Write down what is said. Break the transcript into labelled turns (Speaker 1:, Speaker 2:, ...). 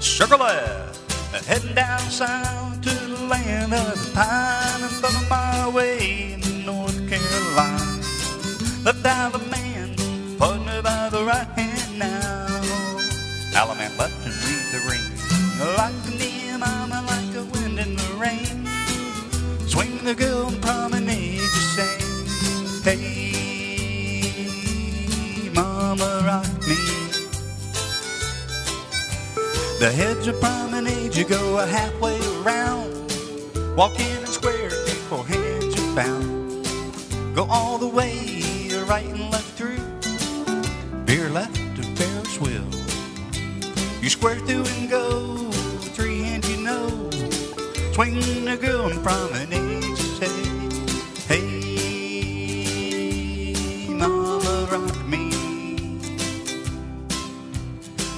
Speaker 1: Circle left, heading down south to the land of the pine and 30 mile away in North Carolina. Left Alabama, partner by the right hand now. Alabama left and leave the ring. Like the near mama, like the wind in the rain. Swing the girl and promenade, you say, hey, mama, rock me. The hedge of promenade, you go a halfway around. Walk in and square before hedge are bound. Go all the way, right and left through. Veer left to Ferris wheel. You square through and go, 3 hands you know. Swing the girl and promenade, you say, hey, mama, rock